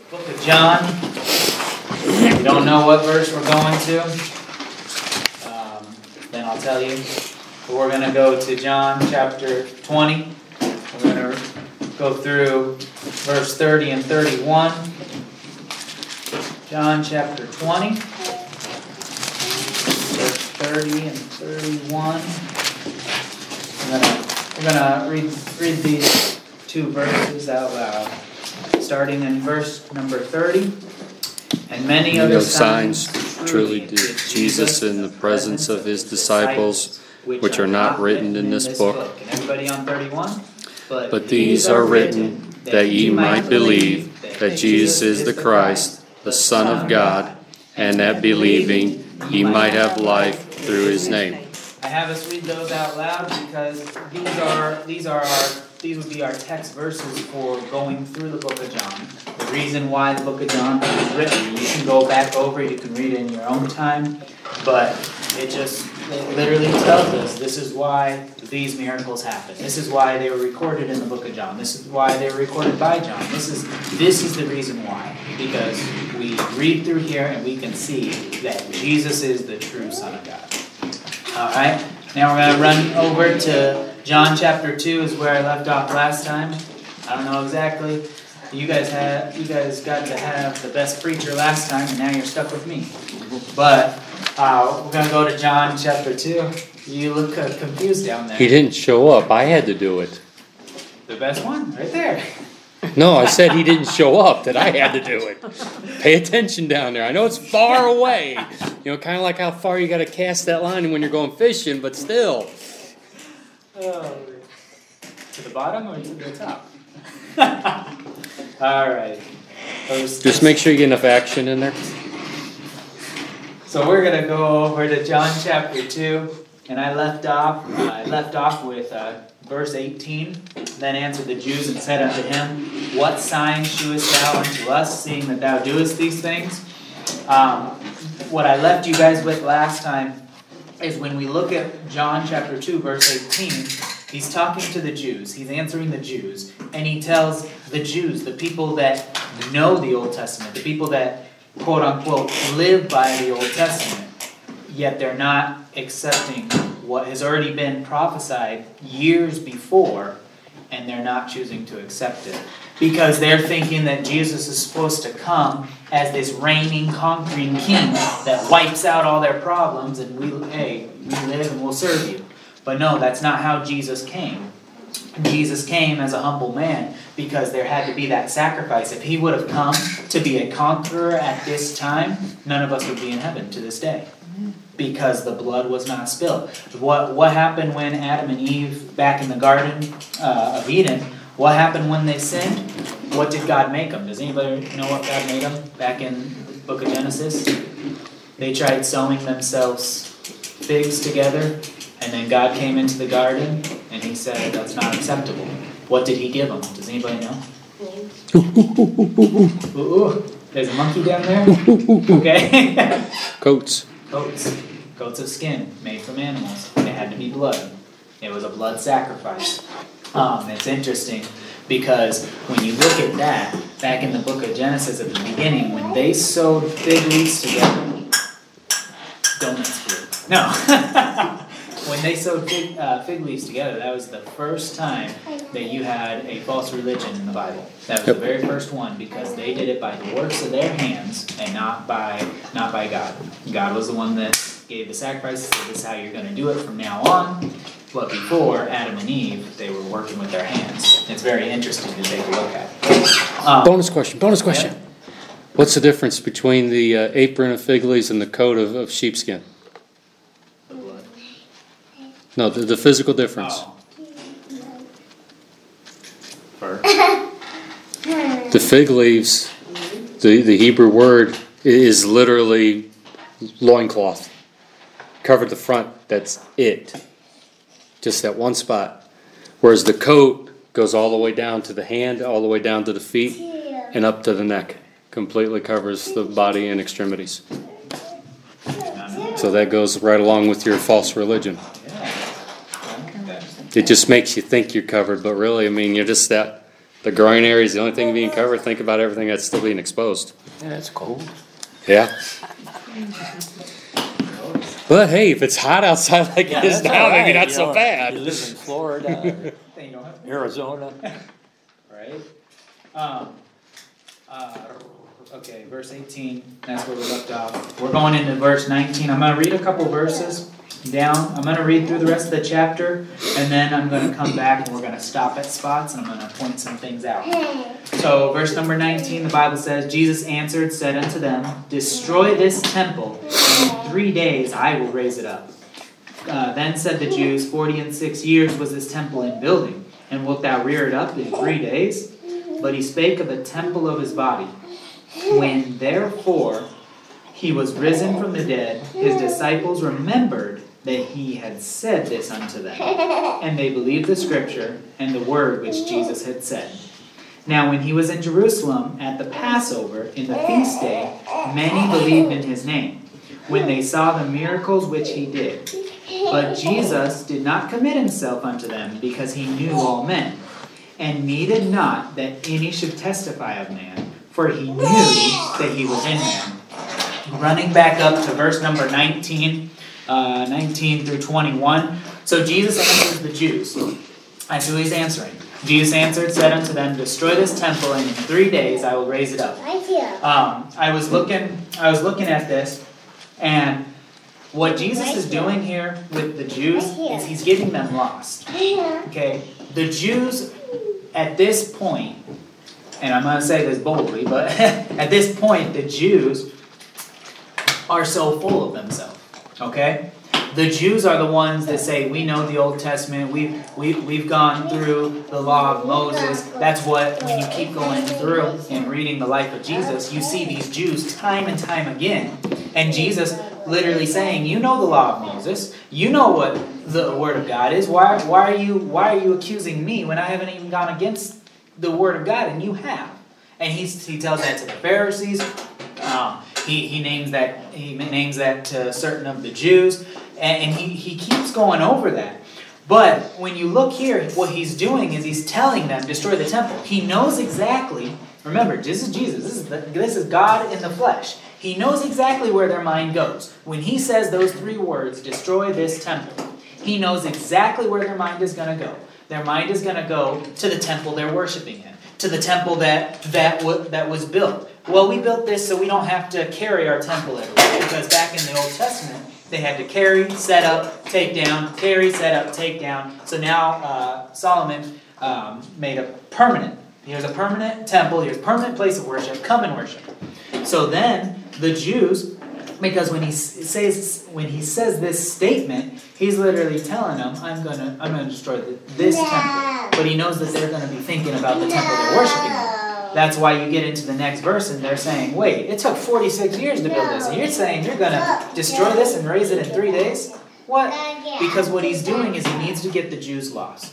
Book of John. If you don't know what verse we're going to, then I'll tell you. But we're going to go to John chapter 20. We're going to go through verse 30 and 31. John chapter 20, verse 30 and 31. We're going to read these two verses out loud. Starting in verse number 30. And many other signs truly did Jesus in the presence of his disciples, which are not written in this book. And everybody on 31? But these are written that ye might believe that Jesus is the Christ, the Son of God, and that believing ye might have life through his name. I have us read those out loud because these would be our text verses for going through the book of John. The reason why the book of John was written, you can go back over it, you can read it in your own time, but it literally tells us this is why these miracles happen. This is why they were recorded in the book of John. This is why they were recorded by John. This is the reason why. Because we read through here and we can see that Jesus is the true Son of God. Alright, now we're going to run over to John chapter 2 is where I left off last time. I don't know exactly. You guys got to have the best preacher last time, and now you're stuck with me. But we're going to go to John chapter 2. You look confused down there. He didn't show up. I had to do it. The best one? Right there. No, I said he didn't show up, that I had to do it. Pay attention down there. I know it's far away. You know, kind of like how far you got to cast that line when you're going fishing, but still. Oh, to the bottom or to the top? All right. Just make sure you get enough action in there. So we're going to go over to John chapter 2, and I left off with verse 18. Then answered the Jews and said unto him, What sign shewest thou unto us, seeing that thou doest these things? What I left you guys with last time is when we look at John chapter 2, verse 18, he's talking to the Jews. He's answering the Jews. And he tells the Jews, the people that know the Old Testament, the people that, quote unquote, live by the Old Testament, yet they're not accepting what has already been prophesied years before, and they're not choosing to accept it. Because they're thinking that Jesus is supposed to come as this reigning, conquering king that wipes out all their problems, and we live and we'll serve you. But no, that's not how Jesus came. Jesus came as a humble man because there had to be that sacrifice. If he would have come to be a conqueror at this time, none of us would be in heaven to this day. Because the blood was not spilled. What happened when Adam and Eve, back in the Garden of Eden, what happened when they sinned? What did God make them? Does anybody know what God made them back in the book of Genesis? They tried sewing themselves figs together, and then God came into the garden, and he said, that's not acceptable. What did he give them? Does anybody know? Ooh, there's a monkey down there? Okay. Coats of skin made from animals. They had to be blood. It was a blood sacrifice. It's interesting because when you look at that, back in the book of Genesis at the beginning, when they sewed fig leaves together, donuts grew. No. When they sewed fig leaves together, that was the first time that you had a false religion in the Bible. That was the very first one because they did it by the works of their hands and not by God. God was the one that gave the sacrifices. This is how you're going to do it from now on. But before Adam and Eve, they were working with their hands. It's very interesting to take a look at. Bonus question. Yeah. What's the difference between the apron of fig leaves and the coat of sheepskin? The blood. No, the physical difference. Oh. Fur. The fig leaves, the Hebrew word is literally loincloth. Covered the front, that's it. Just that one spot. Whereas the coat goes all the way down to the hand, all the way down to the feet, and up to the neck. Completely covers the body and extremities. So that goes right along with your false religion. It just makes you think you're covered, but really, I mean, you're just that The groin area is the only thing being covered. Think about everything that's still being exposed. Yeah, it's cold. Yeah. But hey, if it's hot outside like it is that's now, all right, maybe not you so know, bad. You live in Florida, You know what? Arizona. Right? Okay, verse 18, that's where we left off. We're going into verse 19. I'm going to read a couple verses down. I'm going to read through the rest of the chapter, and then I'm going to come back and we're going to stop at spots and I'm going to point some things out. So, verse number 19, the Bible says, Jesus answered, said unto them, destroy this temple, and in 3 days I will raise it up. Then said the Jews, 46 years was this temple in building, and wilt thou rear it up in 3 days? But he spake of the temple of his body. When therefore he was risen from the dead, his disciples remembered that he had said this unto them. And they believed the scripture and the word which Jesus had said. Now when he was in Jerusalem at the Passover, in the feast day, many believed in his name, when they saw the miracles which he did. But Jesus did not commit himself unto them, because he knew all men, and needed not that any should testify of man, for he knew that he was in them. Running back up to verse number 19, 19 through 21. So Jesus answers the Jews. That's who he's answering. Jesus answered, said unto them, destroy this temple, and in 3 days I will raise it up. I was looking at this, and what Jesus is doing here with the Jews is he's getting them lost. Okay? The Jews at this point, and I'm going to say this boldly, but at this point, the Jews are so full of themselves. Okay? The Jews are the ones that say, we know the Old Testament, we've gone through the law of Moses. That's what, when you keep going through and reading the life of Jesus, you see these Jews time and time again. And Jesus literally saying, you know the law of Moses, you know what the Word of God is. Why are you accusing me when I haven't even gone against the Word of God, and you have? And he tells that to the Pharisees. He names that to certain of the Jews, and he keeps going over that. But when you look here, what he's doing is he's telling them, destroy the temple. He knows exactly. Remember, this is Jesus. This is God in the flesh. He knows exactly where their mind goes. When he says those 3 words, destroy this temple, he knows exactly where their mind is going to go. Their mind is going to go to the temple they're worshiping in, to the temple that was built. Well, we built this so we don't have to carry our temple everywhere, because back in the Old Testament, they had to carry, set up, take down, carry, set up, take down. So now Solomon made a permanent. Here's a permanent temple. Here's a permanent place of worship. Come and worship. So then the Jews, because when he says this statement, he's literally telling them, I'm gonna destroy this temple. But he knows that they're going to be thinking about the temple they're worshiping in. That's why you get into the next verse and they're saying, wait, it took 46 years to build this, and you're saying you're going to destroy this and raise it in 3 days? What? Because what he's doing is he needs to get the Jews lost.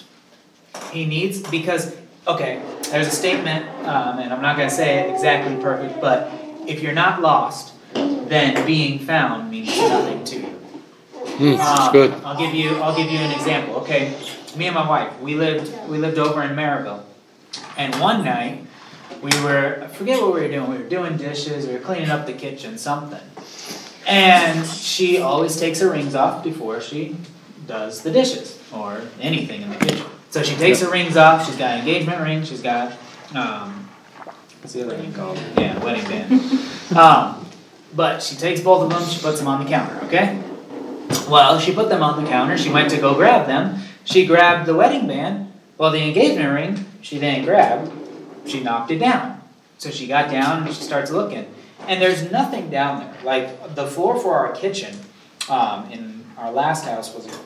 Okay, there's a statement, and I'm not going to say it exactly perfect, but if you're not lost, then being found means nothing to you. That's good. I'll give you an example. Okay, me and my wife, we lived over in Maryville, and one night I forget what we were doing. We were doing dishes, we were cleaning up the kitchen, something, and she always takes her rings off before she does the dishes or anything in the kitchen. So she takes her rings off. She's got an engagement ring. She's got what's the other ring called? Yeah, wedding band. But she takes both of them. She puts them on the counter. Okay. Well, she put them on the counter. She went to go grab them. She grabbed the wedding band. Well, the engagement ring she didn't grab. She knocked it down. So she got down and she starts looking, and there's nothing down there. Like the floor for our kitchen in our last house was.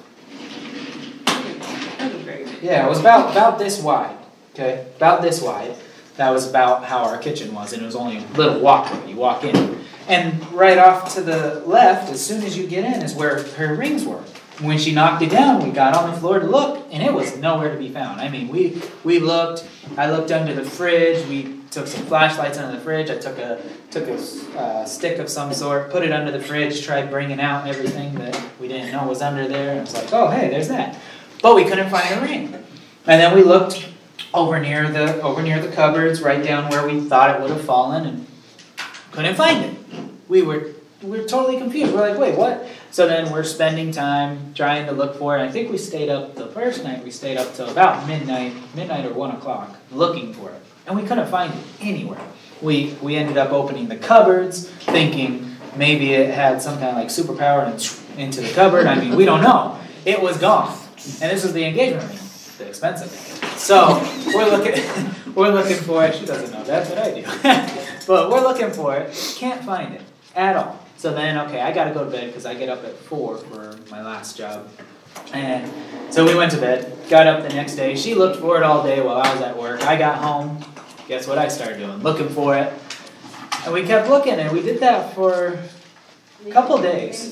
Yeah, it was about this wide. Okay, about this wide. That was about how our kitchen was, and it was only a little walkway. You walk in, and right off to the left, as soon as you get in, is where her rings were. When she knocked it down, we got on the floor to look, and it was nowhere to be found. I mean, we looked. I looked under the fridge. We took some flashlights under the fridge. I took a stick of some sort, put it under the fridge, tried bringing out everything that we didn't know was under there. And it was like, oh, hey, there's that. But we couldn't find the ring. And then we looked over near the cupboards, right down where we thought it would have fallen, and couldn't find it. We were totally confused. We're like, wait, what? So then we're spending time trying to look for it. I think we stayed up, the first night we stayed up till about midnight or 1 o'clock, looking for it. And we couldn't find it anywhere. We ended up opening the cupboards, thinking maybe it had some kind of like superpower and into the cupboard. I mean, we don't know. It was gone. And this was the engagement ring, the expensive thing. So we're looking for it. She doesn't know that, but I do. But we're looking for it. Can't find it at all. So then, okay, I gotta go to bed because I get up at 4 for my last job. And so we went to bed, got up the next day. She looked for it all day while I was at work. I got home. Guess what I started doing? Looking for it. And we kept looking, and we did that for a couple days.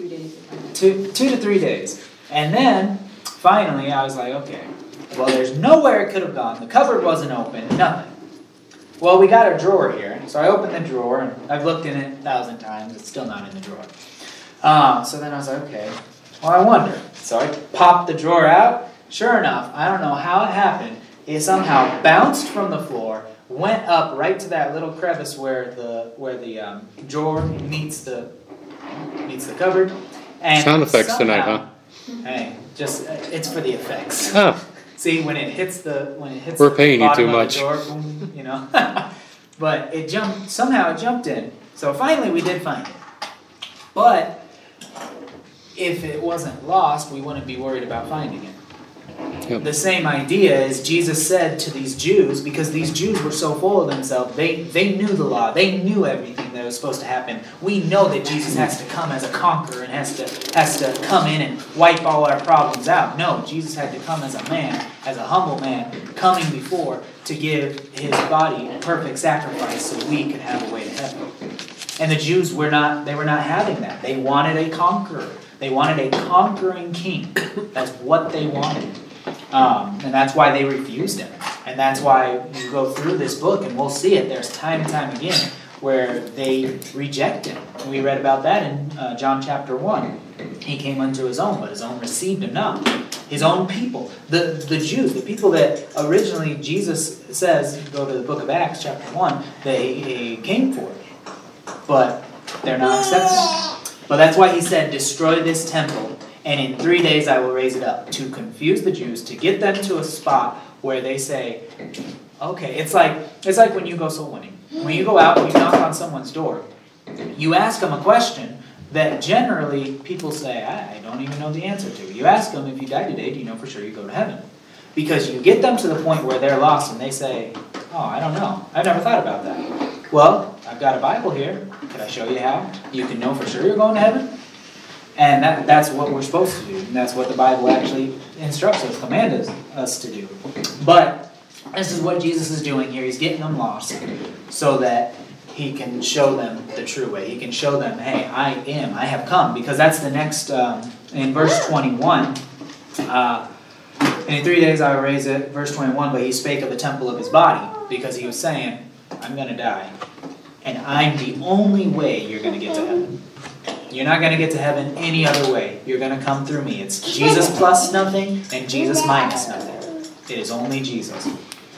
2 to 3 days. And then, finally, I was like, okay, well, there's nowhere it could have gone. The cupboard wasn't open, nothing. Well, we got a drawer here, so I opened the drawer, and I've looked in it 1,000 times. It's still not in the drawer. So then I was like, okay, well, I wonder. So I popped the drawer out. Sure enough, I don't know how it happened. It somehow bounced from the floor, went up right to that little crevice where the drawer meets the cupboard. And sound effects tonight, huh? Hey, just it's for the effects. Oh. See, when it hits We're paying you bottom too of much. the door, boom, you know. But somehow it jumped in. So finally we did find it. But if it wasn't lost, we wouldn't be worried about finding it. Yep. The same idea is Jesus said to these Jews, because these Jews were so full of themselves, they knew the law, they knew everything that was supposed to happen. We know that Jesus has to come as a conqueror and has to come in and wipe all our problems out. No, Jesus had to come as a man, as a humble man, coming before to give his body a perfect sacrifice so we could have a way to heaven. And the Jews were not having that. They wanted a conqueror. They wanted a conquering king. That's what they wanted. And that's why they refused him. And that's why you go through this book and we'll see it. There's time and time again where they reject him. We read about that in John chapter 1. He came unto his own, but his own received him not. His own people, the Jews, the people that originally Jesus says, go to the book of Acts chapter 1, they came for it. But they're not accepting it. But that's why he said, destroy this temple, and in 3 days I will raise it up, to confuse the Jews, to get them to a spot where they say, okay, it's like when you go soul winning. When you go out and you knock on someone's door, you ask them a question that generally people say, I don't even know the answer to. You ask them, if you die today, do you know for sure you go to heaven? Because you get them to the point where they're lost and they say, oh, I don't know. I've never thought about that. Well, I've got a Bible here. Can I show you how you can know for sure you're going to heaven? And that's what we're supposed to do. And that's what the Bible actually instructs us, commands us to do. But this is what Jesus is doing here. He's getting them lost so that he can show them the true way. He can show them, hey, I have come. Because that's the next, in verse 21, and in 3 days I will raise it, verse 21, but he spake of the temple of his body, because he was saying, I'm going to die. And I'm the only way you're going to get to heaven. You're not going to get to heaven any other way. You're going to come through me. It's Jesus plus nothing and Jesus minus nothing. It is only Jesus.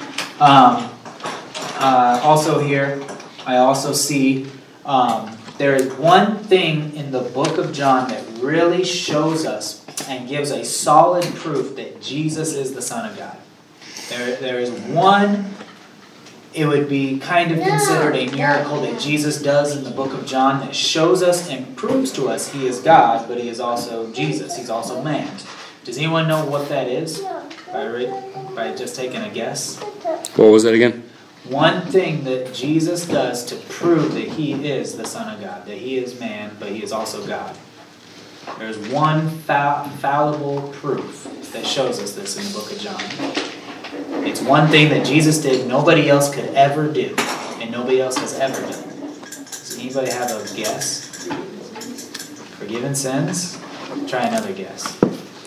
Also here, I also see there is one thing in the book of John that really shows us and gives a solid proof that Jesus is the Son of God. There is one. It would be kind of considered a miracle that Jesus does in the book of John that shows us and proves to us he is God, but he is also Jesus. He's also man. Does anyone know what that is? By just taking a guess? What was that again? One thing that Jesus does to prove that he is the Son of God, that he is man, but he is also God. There's one fallible proof that shows us this in the book of John. It's one thing that Jesus did nobody else could ever do, and nobody else has ever done. Does anybody have a guess? Forgiven sins? Try another guess.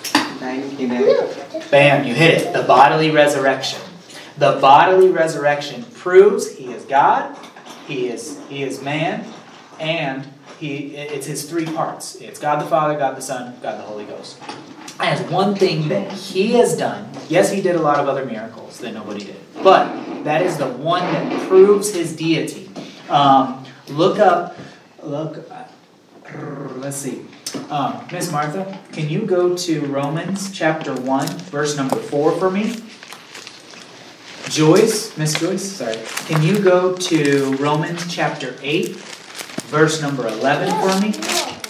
99. Bam, you hit it. The bodily resurrection. The bodily resurrection proves he is God, he is man, and it's his three parts. It's God the Father, God the Son, God the Holy Ghost. As one thing that he has done, yes, he did a lot of other miracles that nobody did, but that is the one that proves his deity. Let's see. Miss Martha, can you go to Romans chapter 1, verse number 4 for me? Miss Joyce, sorry. Can you go to Romans chapter 8, verse number 11 for me?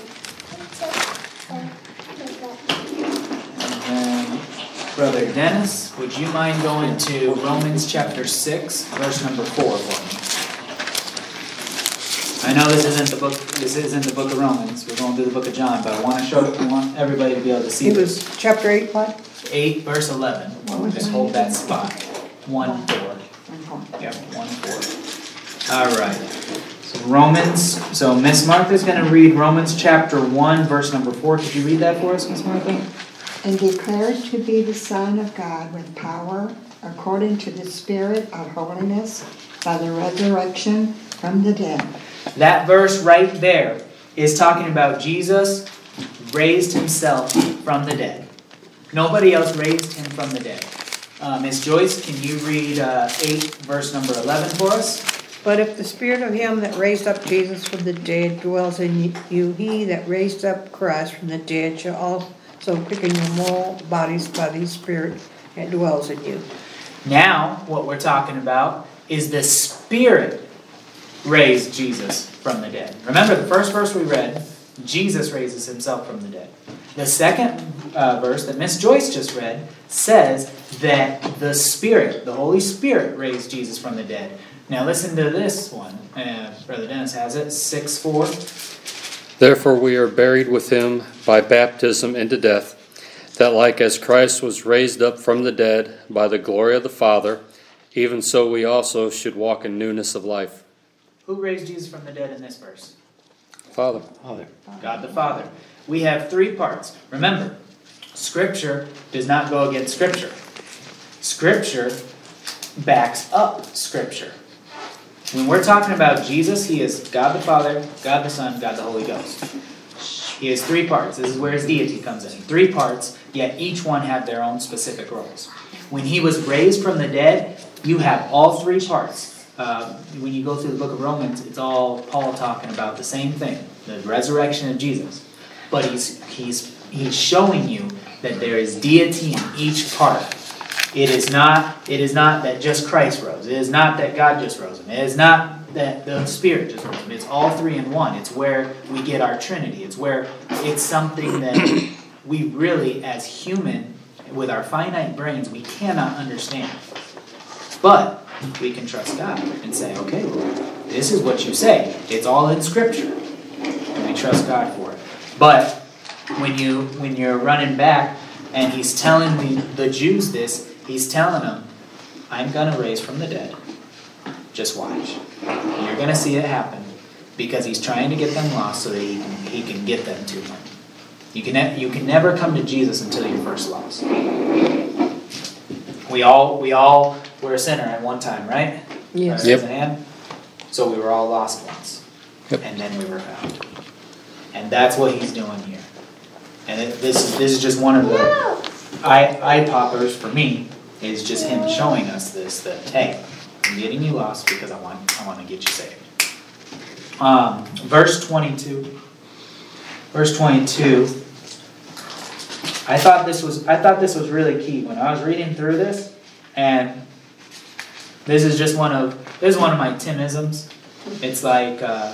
And then, Brother Dennis, would you mind going to Romans chapter 6, verse number 4 for me? I know this isn't the book of Romans. We're going through the book of John, but I want everybody to be able to see It this. was chapter 8, what? 8, verse 11. Just hold that spot. 1, 4. Yeah, 1, 4. All right. So Romans. So Miss Martha's going to read Romans chapter 1, verse number 4. Could you read that for us, Miss Martha? And declared to be the Son of God with power, according to the Spirit of holiness, by the resurrection from the dead. That verse right there is talking about Jesus raised himself from the dead. Nobody else raised him from the dead. Miss Joyce, can you read 8, verse number 11 for us? But if the spirit of him that raised up Jesus from the dead dwells in you, he that raised up Christ from the dead shall also quicken your mortal bodies by the Spirit that dwells in you. Now, what we're talking about is the Spirit raised Jesus from the dead. Remember, the first verse we read, Jesus raises himself from the dead. The second verse that Miss Joyce just read says that the Spirit, the Holy Spirit, raised Jesus from the dead. Now listen to this one. Brother Dennis has it, 6:4. Therefore we are buried with him by baptism into death, that like as Christ was raised up from the dead by the glory of the Father, even so we also should walk in newness of life. Who raised Jesus from the dead in this verse? Father. God the Father. We have three parts. Remember, Scripture does not go against Scripture. Scripture backs up Scripture. When we're talking about Jesus, he is God the Father, God the Son, God the Holy Ghost. He has three parts. This is where his deity comes in. Three parts, yet each one have their own specific roles. When he was raised from the dead, you have all three parts. When you go through the book of Romans, it's all Paul talking about the same thing, the resurrection of Jesus. But he's showing you that there is deity in each part. It is not that just Christ rose. It is not that God just rose him. It is not that the Spirit just rose him. It's all three in one. It's where we get our Trinity. It's something that we really, as human, with our finite brains, we cannot understand. But we can trust God and say, okay, Lord, this is what you say. It's all in Scripture. And we trust God for it. But when you're running back and he's telling the Jews this, he's telling them, I'm going to raise from the dead. Just watch. You're going to see it happen because he's trying to get them lost so that he can get them to him. You can never come to Jesus until you're first lost. We all were a sinner at one time, right? Yes. Yep. So we were all lost once. Yep. And then we were found. And that's what he's doing here. And this is just one of the eye poppers for me, is just him showing us this, that, hey, I'm getting you lost because I want to get you saved. Verse 22. Verse 22. I thought this was really key when I was reading through this, and this is one of my Timisms. It's like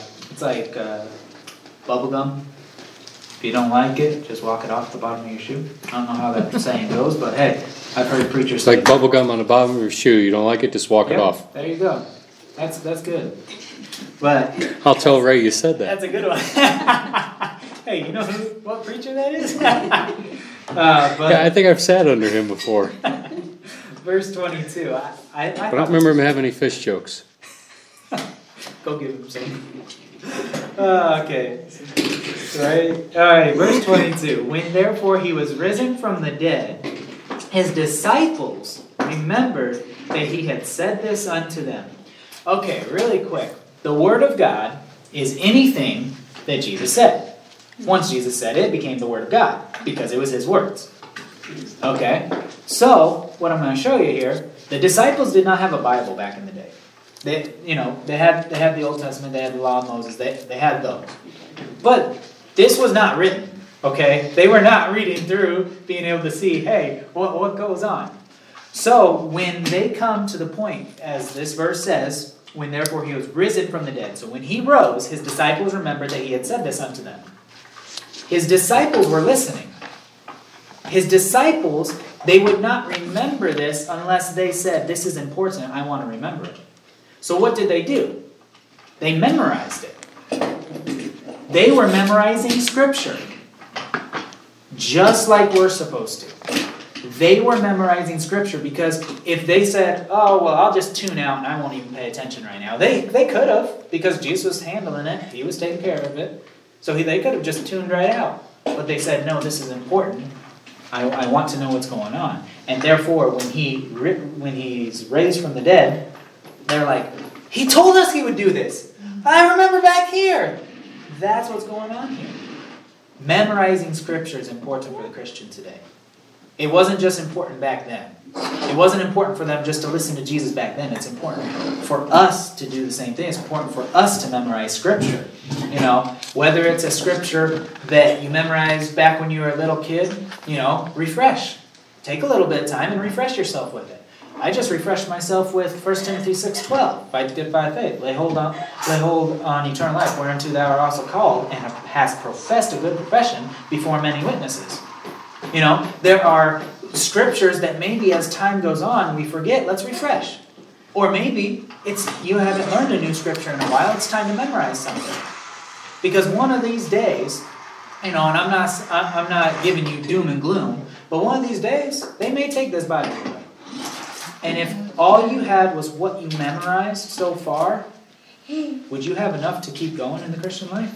bubble gum. If you don't like it, just walk it off the bottom of your shoe. I don't know how that saying goes, but hey, I've heard preachers It's say like bubble gum on the bottom of your shoe. You don't like it, just walk it Yep, off. There you go. That's good. But I'll tell Ray you said that. that's a good one. Hey, you know what preacher that is? But Yeah, I think I've sat under him before. verse 22. I don't remember him having any fish jokes. Go give him some. Okay. Alright, verse 22. When therefore he was risen from the dead, his disciples remembered that he had said this unto them. Okay, really quick. The Word of God is anything that Jesus said. Once Jesus said it, it became the Word of God, because it was His words. Okay? So, what I'm going to show you here, the disciples did not have a Bible back in the day. They had the Old Testament, they had the Law of Moses, they had those. But this was not written, okay? They were not reading through, being able to see, hey, what goes on? So, when they come to the point, as this verse says, when therefore He was risen from the dead. So when He rose, His disciples remembered that He had said this unto them. His disciples were listening. His disciples, they would not remember this unless they said, this is important, I want to remember it. So what did they do? They memorized it. They were memorizing Scripture, just like we're supposed to. They were memorizing Scripture because if they said, oh, well, I'll just tune out and I won't even pay attention right now. They could have, because Jesus was handling it. He was taking care of it. So they could have just tuned right out. But they said, no, this is important. I want to know what's going on. And therefore, when He's raised from the dead, they're like, He told us He would do this. I remember back here. That's what's going on here. Memorizing Scripture is important for the Christian today. It wasn't just important back then. It wasn't important for them just to listen to Jesus back then. It's important for us to do the same thing. It's important for us to memorize Scripture. Whether it's a Scripture that you memorized back when you were a little kid, refresh. Take a little bit of time and refresh yourself with it. I just refreshed myself with 1 Timothy 6:12. Fight the good fight of faith. Lay hold on eternal life, whereunto thou art also called, and hast professed a good profession before many witnesses. There are Scriptures that maybe as time goes on, we forget. Let's refresh. Or maybe you haven't learned a new Scripture in a while. It's time to memorize something. Because one of these days, and I'm not giving you doom and gloom, but one of these days, they may take this Bible away. And if all you had was what you memorized so far, would you have enough to keep going in the Christian life?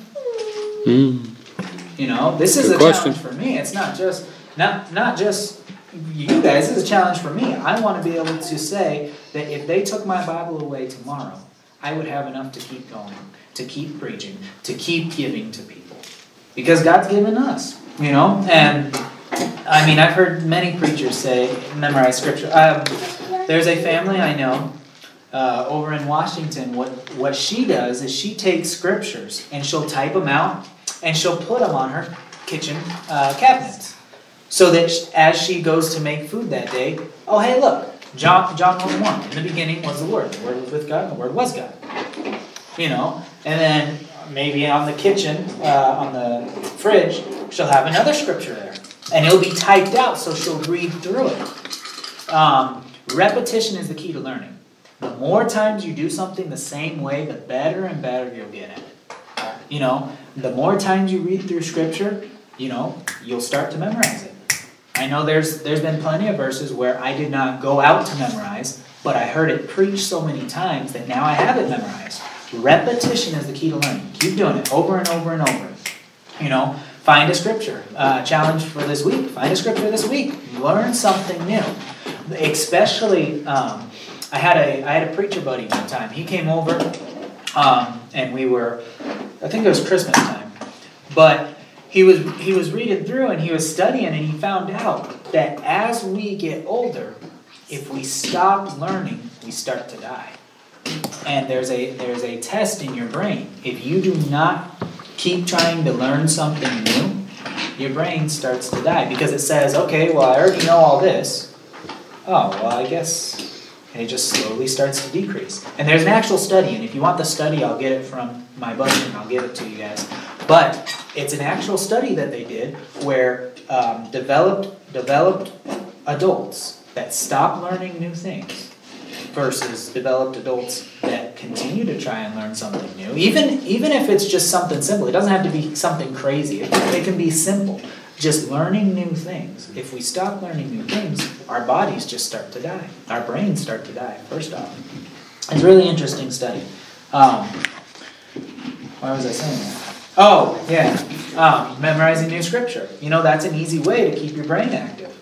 This is a challenge for me. It's not just you guys. This is a challenge for me. I want to be able to say that if they took my Bible away tomorrow, I would have enough to keep going, to keep preaching, to keep giving to people. Because God's given us, And, I've heard many preachers say, memorize Scripture. There's a family I know over in Washington. What she does is she takes Scriptures and she'll type them out and she'll put them on her kitchen cabinets. So that as she goes to make food that day, oh, hey, look, John 1:1. In the beginning was the Word. The Word was with God, and the Word was God. And then maybe on the kitchen, on the fridge, she'll have another Scripture there. And it'll be typed out, so she'll read through it. Repetition is the key to learning. The more times you do something the same way, the better and better you'll get at it. The more times you read through Scripture, you'll start to memorize it. I know there's been plenty of verses where I did not go out to memorize, but I heard it preached so many times that now I have it memorized. Repetition is the key to learning. Keep doing it over and over and over. Find a Scripture. Challenge for this week. Find a Scripture this week. Learn something new. Especially, I had a preacher buddy one time. He came over, and I think it was Christmas time, but he was reading through and he was studying, and he found out that as we get older, if we stop learning, we start to die. And there's a test in your brain. If you do not keep trying to learn something new, your brain starts to die, because it says, okay, well, I already know all this. Oh, well, I guess it just slowly starts to decrease. And there's an actual study, and if you want the study, I'll get it from my buddy and I'll give it to you guys. But it's an actual study that they did where developed adults that stop learning new things versus developed adults that continue to try and learn something new. Even if it's just something simple. It doesn't have to be something crazy. It can be simple. Just learning new things. If we stop learning new things, our bodies just start to die. Our brains start to die, first off. It's a really interesting study. Why was I saying that? Oh, yeah. Memorizing new Scripture. That's an easy way to keep your brain active.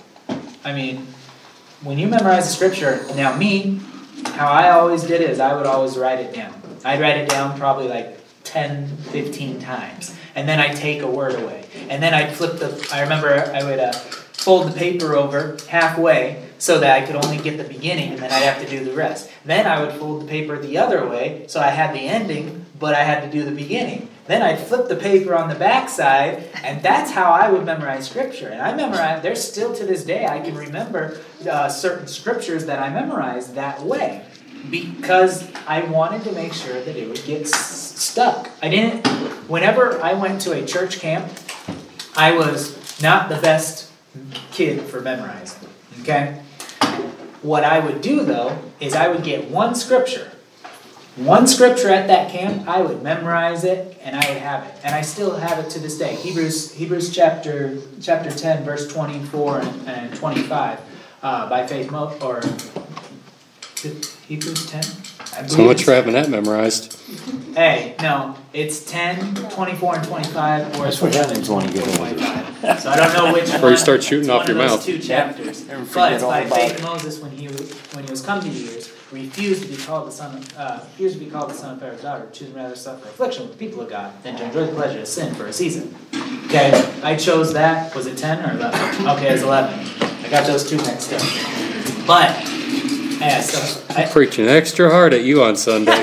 When you memorize the Scripture, now me, how I always did is I would always write it down. I'd write it down probably like 10, 15 times. And then I'd take a word away. And then I'd I remember I would fold the paper over halfway so that I could only get the beginning, and then I'd have to do the rest. Then I would fold the paper the other way so I had the ending, but I had to do the beginning. Then I'd flip the paper on the back side, and that's how I would memorize scripture. And I memorized, there's still to this day, I can remember certain scriptures that I memorized that way. Because I wanted to make sure that it would get stuck. Whenever I went to a church camp, I was not the best kid for memorizing, okay? What I would do though, is I would get one scripture at that camp, I would memorize it, and I would have it. And I still have it to this day. Hebrews chapter 10, verse 24 and 25, by Faith or Hebrews 10? So much for having that memorized. Hey, no, it's 10, 24, and 25, or That's what happens when you get older. 25. So I don't know which one. Or you start shooting off your It's one mouth. of those two chapters. Never But forget it's all by about faith it. Moses when he was come to years, refused to be called the son of Pharaoh's daughter, choosing rather suffer affliction with the people of God than to enjoy the pleasure of sin for a season. Okay, I chose that. Was it 10 or 11? Okay, it's 11. I got those two mixed up. But yeah, so Preaching extra hard at you on Sunday.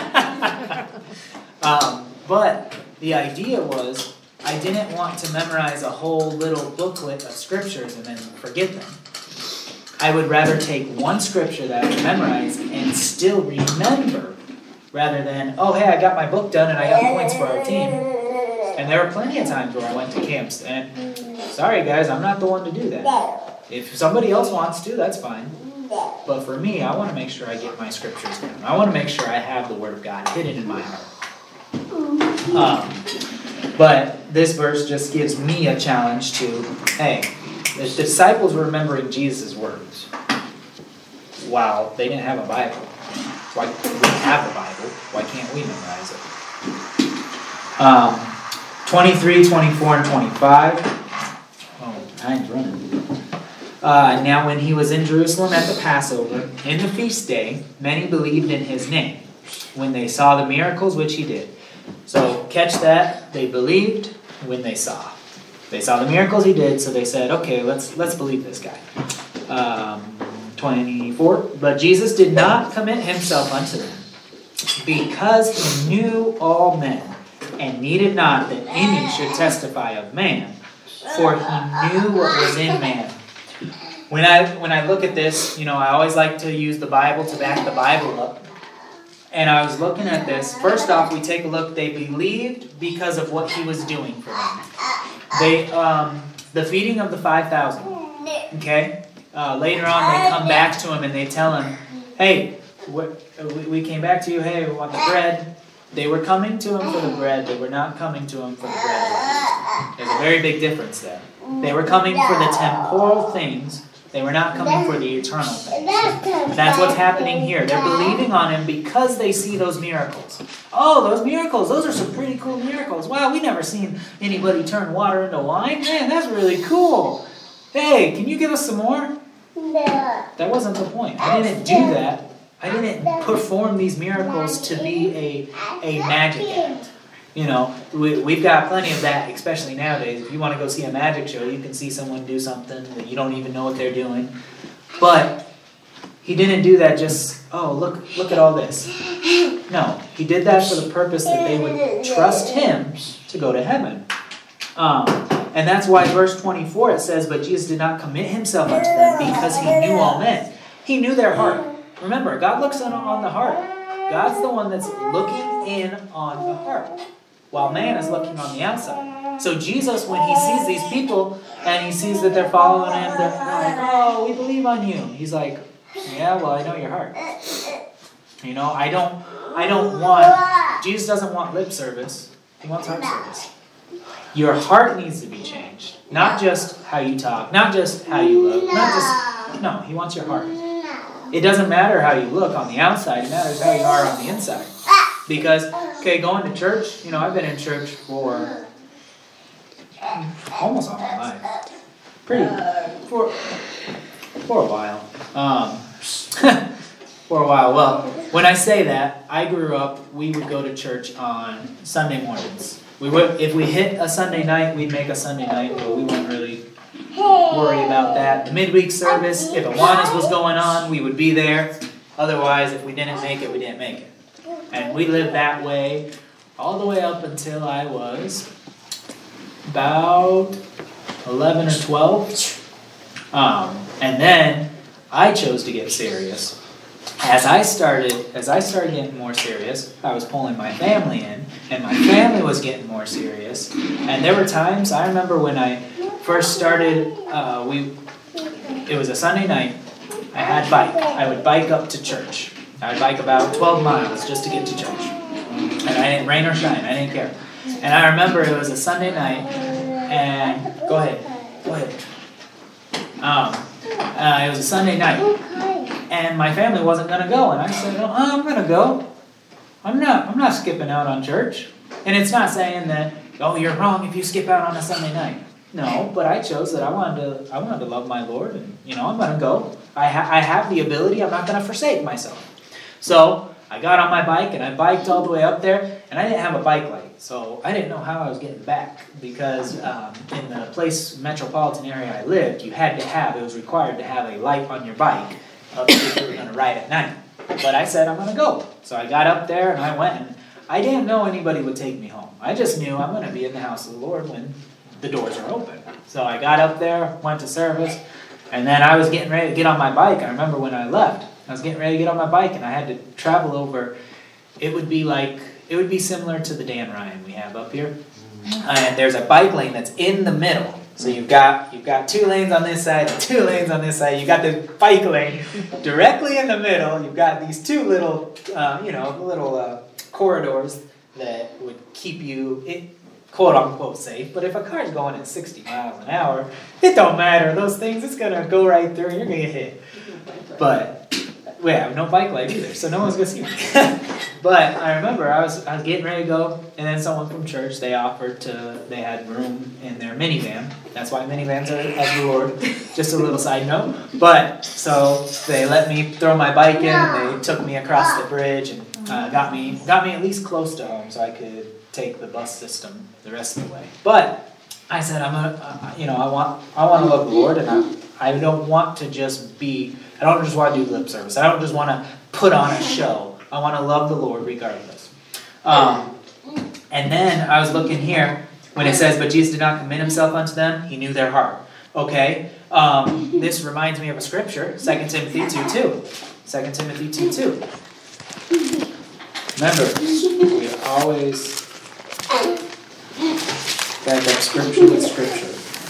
But the idea was, I didn't want to memorize a whole little booklet of scriptures and then forget them. I would rather take one scripture that I would memorize and still remember, rather than, oh hey, I got my book done and I got points for our team. And there were plenty of times where I went to camps, and sorry guys, I'm not the one to do that. If somebody else wants to, that's fine. But for me, I want to make sure I get my scriptures down. I want to make sure I have the Word of God hidden in my heart. But this verse just gives me a challenge to, hey, the disciples were remembering Jesus' words. Wow, they didn't have a Bible. Why we have a Bible? Why can't we memorize it? 23, 24, and 25. Oh, time's running. Now when he was in Jerusalem at the Passover, in the feast day, many believed in his name, when they saw the miracles which he did. So catch that, they believed when they saw. They saw the miracles he did, so they said, okay, let's believe this guy. 24, but Jesus did not commit himself unto them, because he knew all men, and needed not that any should testify of man, for he knew what was in man. When I look at this, I always like to use the Bible to back the Bible up. And I was looking at this. First off, we take a look. They believed because of what he was doing for them. The feeding of the 5,000. Okay. Later on, they come back to him and they tell him, "Hey, we came back to you. Hey, we want the bread." They were coming to him for the bread. They were not coming to him for the bread. There's a very big difference there. They were coming for the temporal things. They were not coming for the eternal things. That's what's happening here. They're believing on him because they see those miracles. Oh, those miracles. Those are some pretty cool miracles. Wow, we never seen anybody turn water into wine. Man, that's really cool. Hey, can you give us some more? That wasn't the point. I didn't do that. I didn't perform these miracles to be a magic act. We've got plenty of that, especially nowadays. If you want to go see a magic show, you can see someone do something that you don't even know what they're doing. But he didn't do that just, oh, look at all this. No, he did that for the purpose that they would trust him to go to heaven. And that's why verse 24 it says, but Jesus did not commit himself unto them because he knew all men. He knew their heart. Remember, God looks on the heart. God's the one that's looking in on the heart, while man is looking on the outside. So Jesus, when he sees these people and he sees that they're following him, they're like, oh, we believe on you. He's like, yeah, well, I know your heart. I don't want, Jesus doesn't want lip service. He wants heart service. Your heart needs to be changed. Not just how you talk, not just how you look, no, he wants your heart. It doesn't matter how you look on the outside, it matters how you are on the inside. Because, going to church, I've been in church for almost all my life. For a while. for a while. Well, when I say that, I grew up, we would go to church on Sunday mornings. We would, if we hit a Sunday night, we'd make a Sunday night, but we wouldn't really worry about that. The midweek service, if Awanas was going on, we would be there. Otherwise, if we didn't make it, we didn't make it. And we lived that way all the way up until I was about 11 or 12. And then I chose to get serious. As I started getting more serious, I was pulling my family in, and my family was getting more serious. And there were times, I remember when I first started, it was a Sunday night, I had bike. I would bike up to church. I would bike about 12 miles just to get to church. And I didn't rain or shine, I didn't care. And I remember it was a Sunday night, and go ahead. It was a Sunday night, and my family wasn't gonna go, and I said, "Oh, I'm gonna go. I'm not skipping out on church." And it's not saying that, "Oh, you're wrong if you skip out on a Sunday night." No, but I chose that I wanted to love my Lord, and I'm gonna go. I have the ability. I'm not gonna forsake myself. So I got on my bike and I biked all the way up there, and I didn't have a bike light, so I didn't know how I was getting back, because in the metropolitan area I lived, it was required to have a light on your bike if you were going to ride at night. But I said, I'm going to go. So I got up there and I went, and I didn't know anybody would take me home. I just knew I'm going to be in the house of the Lord when the doors are open. So I got up there, went to service, and then I was getting ready to get on my bike. I remember when I left, I was getting ready to get on my bike, and I had to travel over. It would be similar to the Dan Ryan we have up here. And there's a bike lane that's in the middle. So you've got 2 lanes on this side, 2 lanes on this side. You've got the bike lane directly in the middle. You've got these 2 little, corridors that would keep you, quote unquote, safe. But if a car's going at 60 miles an hour, it don't matter. Those things, it's gonna go right through, and you're gonna get hit. But we have no bike light either, so no one's gonna see me. But I remember I was getting ready to go, and then someone from church, they had room in their minivan. That's why minivans are of the Lord. Just a little side note. But so they let me throw my bike in, and they took me across the bridge and got me at least close to home, so I could take the bus system the rest of the way. But I said, I want to love the Lord, and I don't want to just want to do lip service. I don't just want to put on a show. I want to love the Lord regardless. And then I was looking here, when it says, but Jesus did not commit himself unto them, he knew their heart. Okay, this reminds me of a scripture, 2 Timothy 2:2. 2 Timothy 2:2. Remember, we always back up scripture with scripture.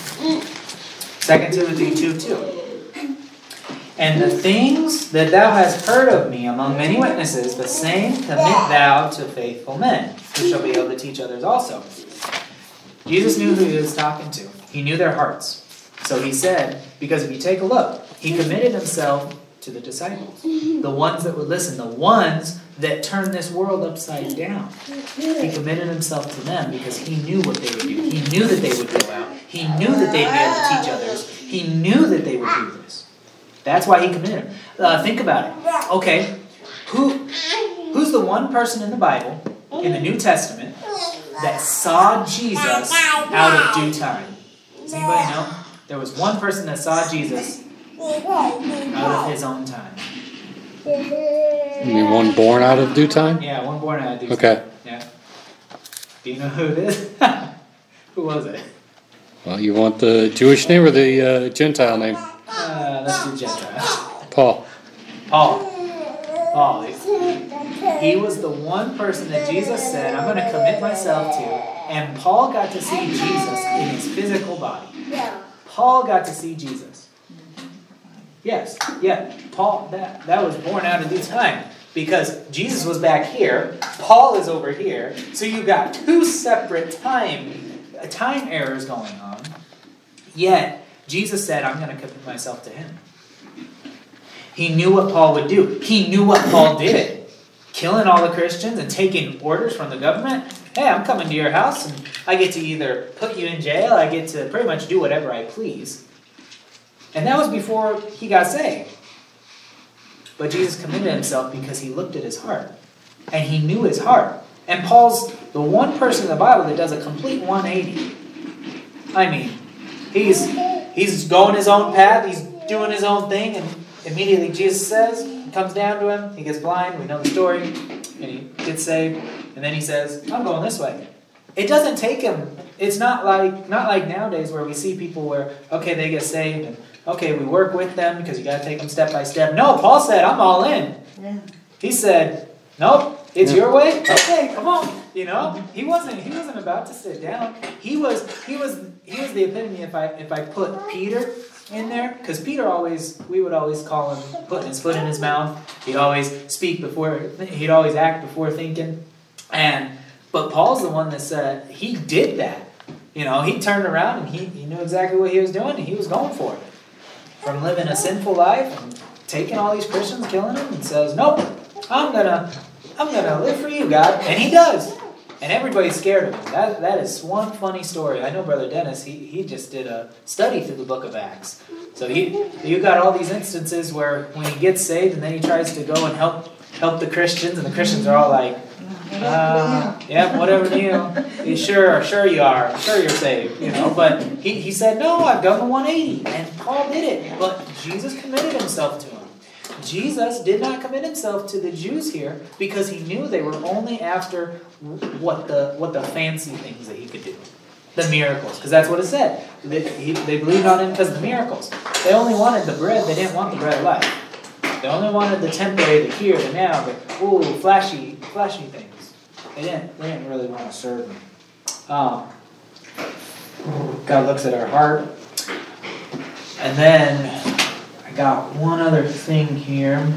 2 Timothy 2:2. And the things that thou hast heard of me among many witnesses, the same commit thou to faithful men, who shall be able to teach others also. Jesus knew who he was talking to. He knew their hearts. So he said, because if you take a look, he committed himself to the disciples. The ones that would listen, the ones that turned this world upside down. He committed himself to them because he knew what they would do. He knew that they would go out. He knew that they'd be able to teach others. He knew that they would do this. That's why he committed them. Think about it. Okay, who's the one person in the Bible, in the New Testament, that saw Jesus out of due time? Does anybody know? There was one person that saw Jesus out of his own time. You mean one born out of due time? Yeah, one born out of due time. Okay. Yeah. Do you know who it is? Who was it? Well, you want the Jewish name or the Gentile name? Let's do Gentile. Paul. Paul. He was the one person that Jesus said, I'm going to commit myself to. And Paul got to see Jesus in his physical body. Paul got to see Jesus. Yes, yeah. Paul, that was born out of due time. Because Jesus was back here, Paul is over here. So you got 2 separate time errors going on. Yet, Jesus said, I'm going to commit myself to him. He knew what Paul would do. He knew what Paul did. Killing all the Christians and taking orders from the government. Hey, I'm coming to your house and I get to either put you in jail, I get to pretty much do whatever I please. And that was before he got saved. But Jesus committed himself because he looked at his heart. And he knew his heart. And Paul's the one person in the Bible that does a complete 180. I mean, he's going his own path, he's doing his own thing, and immediately Jesus says, he comes down to him, he gets blind, we know the story, and he gets saved, and then he says, I'm going this way. It doesn't take him, it's not like nowadays where we see people where, okay, they get saved, and okay, we work with them because you got to take them step by step. No, Paul said, I'm all in. Yeah. He said, nope, it's your way. Okay, come on. You know, he wasn't about to sit down. He was the epitome. If I put Peter in there, because we would always call him putting his foot in his mouth. He'd always he'd always act before thinking. But Paul's the one that said he did that. You know, he turned around and he knew exactly what he was doing, and he was going for it. From living a sinful life and taking all these Christians, killing them, and says, nope, I'm gonna live for you, God. And he does. And everybody's scared of him. That is one funny story. I know Brother Dennis, he just did a study through the book of Acts. So you got all these instances where when he gets saved and then he tries to go and help the Christians, and the Christians are all like, yeah, whatever you. Sure you are. Sure you're saved. You know, but he said, no, I've done the 180. And Paul did it. But Jesus committed himself to him. Jesus did not commit himself to the Jews here because he knew they were only after what the fancy things that he could do. The miracles. Because that's what it said. They believed on him because of the miracles. They only wanted the bread. They didn't want the bread of life. They only wanted the temporary, the here, the now, the flashy things. They didn't really want to serve him. God looks at our heart. And then I got one other thing here.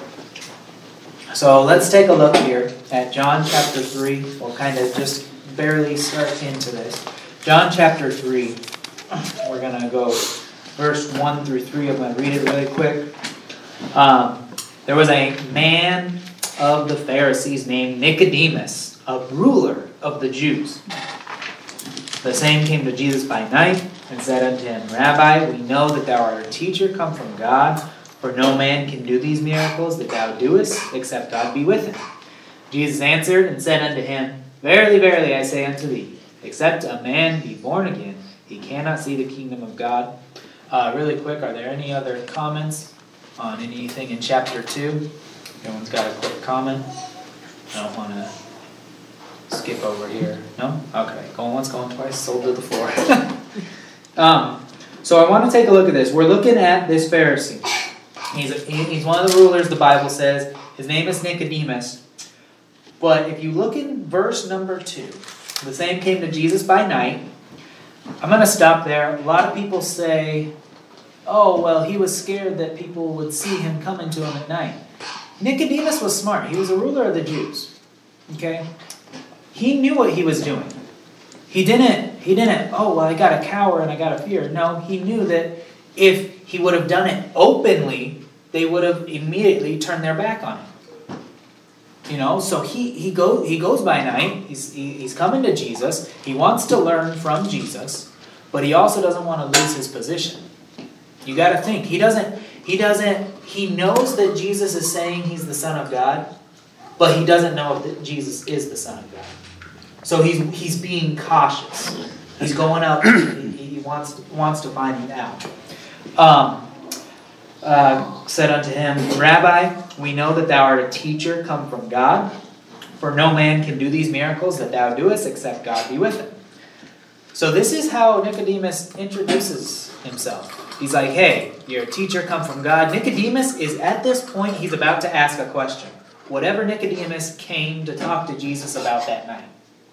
So let's take a look here at John chapter 3. We'll kind of just barely start into this. John chapter 3. We're going to go verse 1 through 3. I'm going to read it really quick. There was a man of the Pharisees named Nicodemus, a ruler of the Jews. The same came to Jesus by night and said unto him, Rabbi, we know that thou art a teacher come from God, for no man can do these miracles that thou doest, except God be with him. Jesus answered and said unto him, Verily, verily, I say unto thee, except a man be born again, he cannot see the kingdom of God. Really quick, are there any other comments on anything in chapter 2? Everyone's got a quick comment? I don't want to skip over here. No? Okay. Going once, going twice, sold to the floor. So I want to take a look at this. We're looking at this Pharisee. He's one of the rulers, the Bible says. His name is Nicodemus. But if you look in verse number 2, the same came to Jesus by night. I'm going to stop there. A lot of people say, oh, well, he was scared that people would see him coming to him at night. Nicodemus was smart. He was a ruler of the Jews. Okay? He knew what he was doing. He didn't, oh, well, I got to cower and I got to fear. No, he knew that if he would have done it openly, they would have immediately turned their back on him. You know, so he goes by night. He's coming to Jesus. He wants to learn from Jesus, but he also doesn't want to lose his position. You got to think. He knows that Jesus is saying he's the Son of God, but he doesn't know that Jesus is the Son of God. So he's being cautious. He's going out. He wants to find out. Said unto him, Rabbi, we know that thou art a teacher come from God, for no man can do these miracles that thou doest except God be with him. So this is how Nicodemus introduces himself. He's like, hey, you're a teacher come from God. Nicodemus is at this point, he's about to ask a question. Whatever Nicodemus came to talk to Jesus about that night.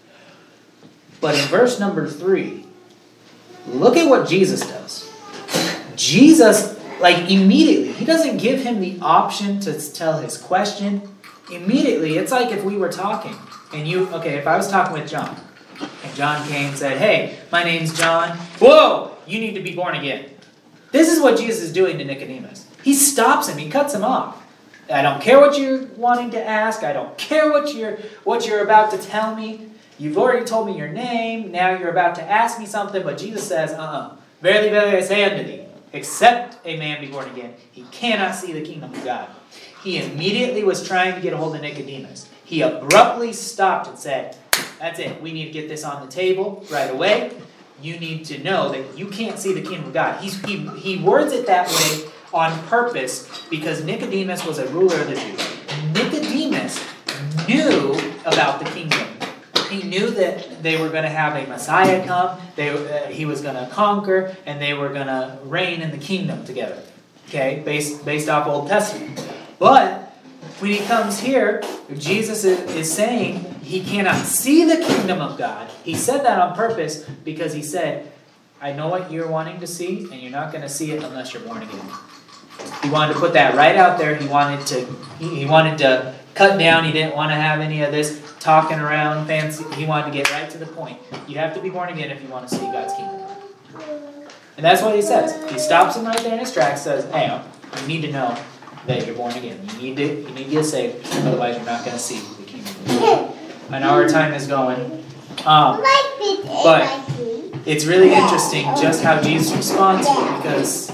But in verse number 3, look at what Jesus does. Jesus, immediately, he doesn't give him the option to tell his question. Immediately, it's like if we were talking, and if I was talking with John, and John came and said, hey, my name's John. Whoa, you need to be born again. This is what Jesus is doing to Nicodemus. He stops him, he cuts him off. I don't care what you're wanting to ask. I don't care what you're about to tell me. You've already told me your name. Now you're about to ask me something. But Jesus says, Verily, verily, I say unto thee, except a man be born again, he cannot see the kingdom of God. he immediately was trying to get a hold of Nicodemus. He abruptly stopped and said, that's it, we need to get this on the table right away. You need to know that you can't see the kingdom of God. He words it that way on purpose because Nicodemus was a ruler of the Jews. Nicodemus knew about the kingdom. He knew that they were going to have a Messiah come, he was going to conquer, and they were going to reign in the kingdom together. Okay, based off Old Testament. But when he comes here, Jesus is saying he cannot see the kingdom of God. He said that on purpose because he said, I know what you're wanting to see, and you're not going to see it unless you're born again. He wanted to put that right out there. He wanted to cut down. He didn't want to have any of this talking around fancy. He wanted to get right to the point. You have to be born again if you want to see God's kingdom. And that's what he says. He stops him right there in his tracks, says, hey, you need to know that you're born again. You need to get saved, otherwise you're not going to see the kingdom of God. I know our time is going. But it's really interesting just how Jesus responds to it, because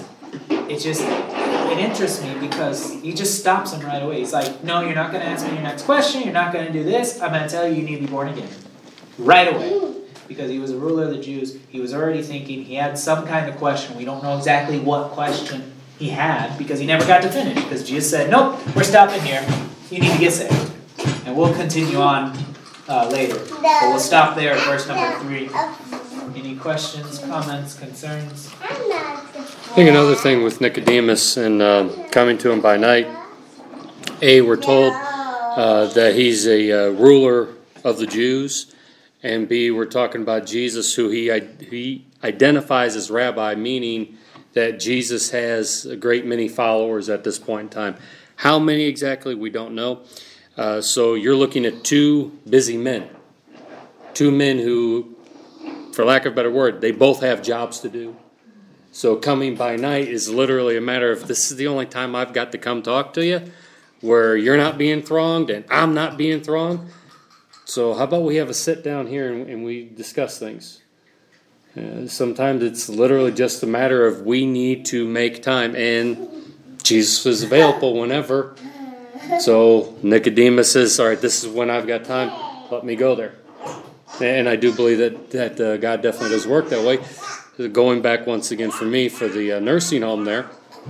it interests me because he just stops him right away. He's like, no, you're not going to ask me your next question. You're not going to do this. I'm going to tell you need to be born again. Right away. Because he was a ruler of the Jews. He was already thinking. He had some kind of question. We don't know exactly what question he had because he never got to finish. Because Jesus said, nope, we're stopping here. You need to get saved. And we'll continue on later. But we'll stop there at verse number 3. Any questions, comments, concerns? I think another thing with Nicodemus and coming to him by night, we're told that he's a ruler of the Jews, and B, we're talking about Jesus, who he identifies as rabbi, meaning that Jesus has a great many followers at this point in time. How many exactly, we don't know. So you're looking at 2 busy men. 2 men who, for lack of a better word, they both have jobs to do. So coming by night is literally a matter of, this is the only time I've got to come talk to you, where you're not being thronged and I'm not being thronged. So how about we have a sit down here and we discuss things? Sometimes it's literally just a matter of we need to make time, and Jesus is available whenever. So Nicodemus says, all right, this is when I've got time, let me go there. And I do believe that God definitely does work that way. Going back once again for me for the nursing home there,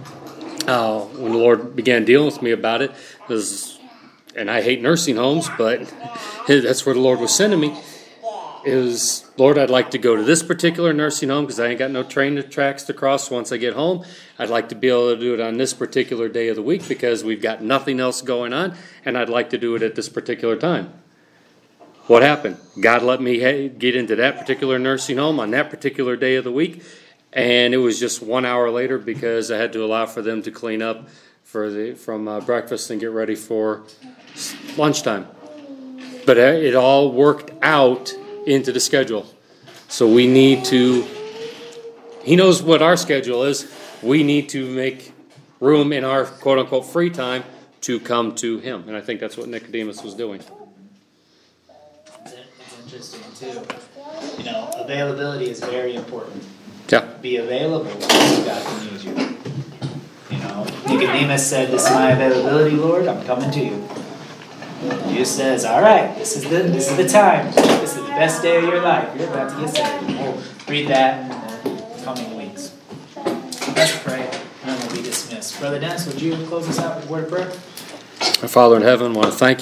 when the Lord began dealing with me about it, and I hate nursing homes, but that's where the Lord was sending me. It was, Lord, I'd like to go to this particular nursing home because I ain't got no train tracks to cross once I get home. I'd like to be able to do it on this particular day of the week because we've got nothing else going on, and I'd like to do it at this particular time. What happened? God let me get into that particular nursing home on that particular day of the week, and it was just 1 hour later because I had to allow for them to clean up from breakfast and get ready for lunchtime. But it all worked out into the schedule. So we need to, he knows what our schedule is. We need to make room in our quote-unquote free time to come to him. And I think that's what Nicodemus was doing. It's interesting too. Availability is very important. Yeah. Be available when God can use you. Nicodemus said, this is my availability, Lord, I'm coming to you. Jesus says, all right, this is the time. This is the best day of your life. You're about to get saved. We'll read that in the coming weeks. Let's pray, and then we'll be dismissed. Brother Dennis, would you close us out with a word of prayer? Our Father in heaven, I want to thank you.